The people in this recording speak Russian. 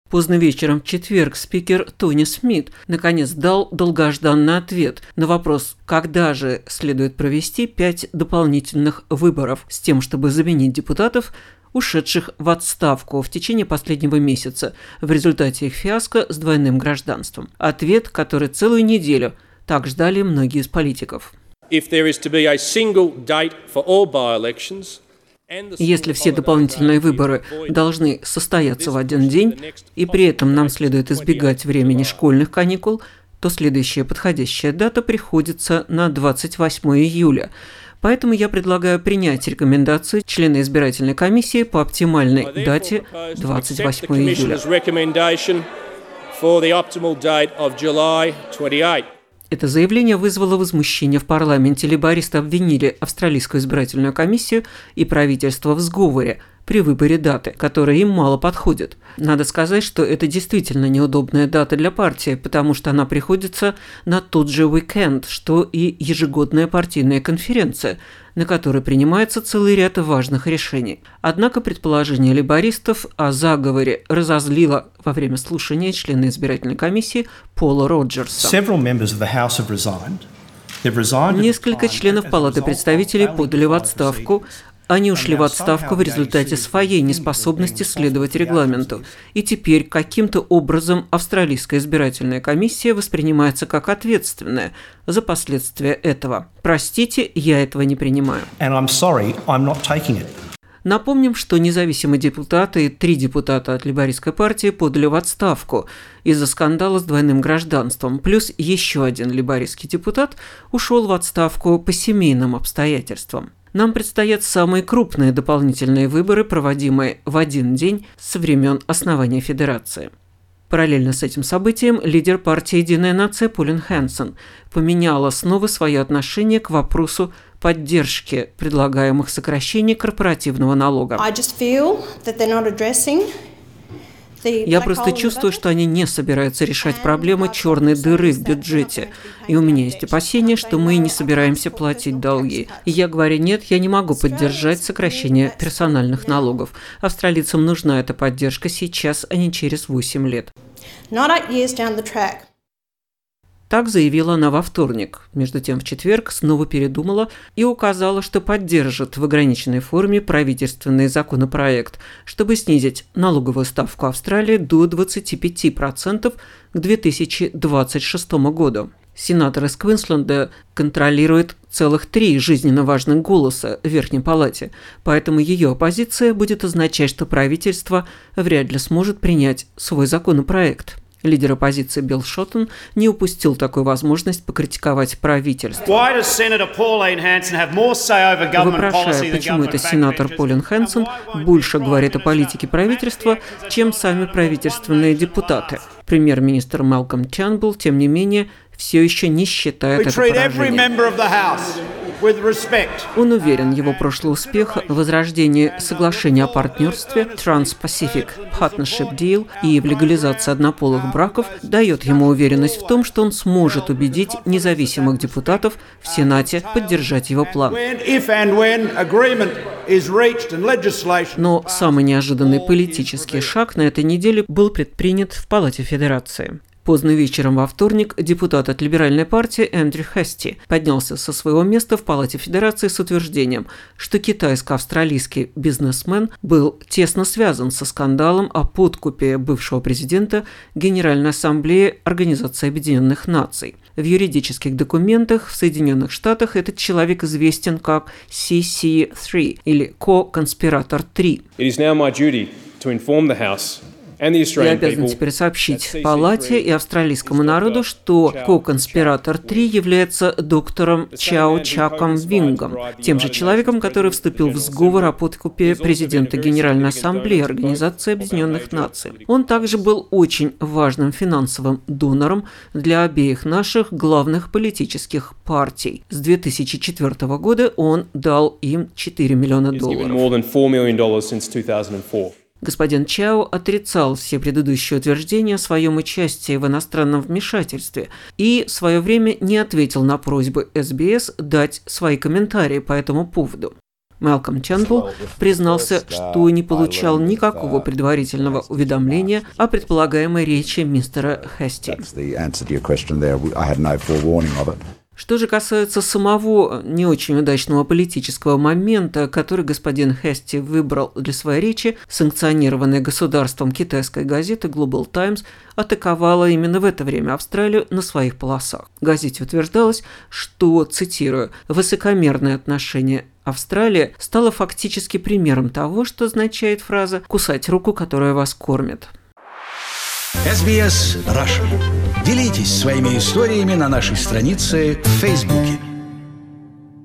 Поздно вечером в четверг спикер Тони Смит наконец дал долгожданный ответ на вопрос, когда же следует провести 5 дополнительных выборов с тем, чтобы заменить депутатов, ушедших в отставку в течение последнего месяца в результате их фиаско с двойным гражданством. Ответ, который целую неделю так ждали многие из политиков. Если все дополнительные выборы должны состояться в один день, и при этом нам следует избегать времени школьных каникул, то следующая подходящая дата приходится на 28 июля. Поэтому я предлагаю принять рекомендацию члена избирательной комиссии по оптимальной дате 28 июля. Это заявление вызвало возмущение в парламенте. Лейбористы обвинили Австралийскую избирательную комиссию и правительство в сговоре при выборе даты, которая им мало подходит. Надо сказать, что это действительно неудобная дата для партии, потому что она приходится на тот же уикенд, что и ежегодная партийная конференция, на которой принимается целый ряд важных решений. Однако предположение лейбористов о заговоре разозлило во время слушания члена избирательной комиссии Пола Роджерса. Несколько членов Палаты представителей подали в отставку. Они ушли в отставку в результате своей неспособности следовать регламенту. И теперь каким-то образом Австралийская избирательная комиссия воспринимается как ответственная за последствия этого. Простите, я этого не принимаю. Напомним, что независимые депутаты и 3 депутата от лейбористской партии подали в отставку из-за скандала с двойным гражданством, плюс еще один лейбористский депутат ушел в отставку по семейным обстоятельствам. Нам предстоят самые крупные дополнительные выборы, проводимые в один день со времен основания Федерации. Параллельно с этим событием лидер партии «Единая нация» Полин Хэнсон поменяла снова свое отношение к вопросу поддержки предлагаемых сокращений корпоративного налога. Я просто чувствую, что они не собираются решать проблемы черной дыры в бюджете. И у меня есть опасения, что мы не собираемся платить долги. И я говорю, нет, я не могу поддержать сокращение персональных налогов. Австралийцам нужна эта поддержка сейчас, а не через 8 лет. Так заявила она во вторник. Между тем, в четверг снова передумала и указала, что поддержит в ограниченной форме правительственный законопроект, чтобы снизить налоговую ставку Австралии до 25% к 2026 году. Сенатор из Квинсленда контролирует целых 3 жизненно важных голоса в Верхней палате, поэтому ее оппозиция будет означать, что правительство вряд ли сможет принять свой законопроект. Лидер оппозиции Билл Шоттон не упустил такую возможность покритиковать правительство. Вопрошая, почему это сенатор Полин Хэнсон больше говорит о политике правительства, чем сами правительственные депутаты. Премьер-министр Малком Тернбулл, тем не менее, все еще не считает это поражением. Он уверен, его прошлый успех в возрождении соглашения о партнерстве Trans-Pacific Partnership Deal и в легализации однополых браков дает ему уверенность в том, что он сможет убедить независимых депутатов в Сенате поддержать его план. Но самый неожиданный политический шаг на этой неделе был предпринят в Палате Федерации. Поздно вечером во вторник депутат от либеральной партии Эндрю Хасти поднялся со своего места в Палате Федерации с утверждением, что китайско-австралийский бизнесмен был тесно связан со скандалом о подкупе бывшего президента Генеральной Ассамблеи Организации Объединенных Наций. В юридических документах в Соединенных Штатах этот человек известен как CC3 или Co-конспиратор 3. Я обязан теперь сообщить Палате и австралийскому народу, что ко-конспиратор 3 является доктором Чао Чаком Вингом, тем же человеком, который вступил в сговор о подкупе президента Генеральной Ассамблеи Организации Объединенных Наций. Он также был очень важным финансовым донором для обеих наших главных политических партий. С 2004 года он дал им $4 миллиона. Господин Чао отрицал все предыдущие утверждения о своем участии в иностранном вмешательстве и в свое время не ответил на просьбы СБС дать свои комментарии по этому поводу. Малком Тернбулл признался, что не получал никакого предварительного уведомления о предполагаемой речи мистера Хести. Что же касается самого не очень удачного политического момента, который господин Хести выбрал для своей речи, санкционированная государством китайская газета Global Times атаковала именно в это время Австралию на своих полосах. В газете утверждалось, что, цитирую, «высокомерное отношение Австралии стало фактически примером того, что означает фраза «кусать руку, которая вас кормит». SBS Russian. Делитесь своими историями на нашей странице в Фейсбуке.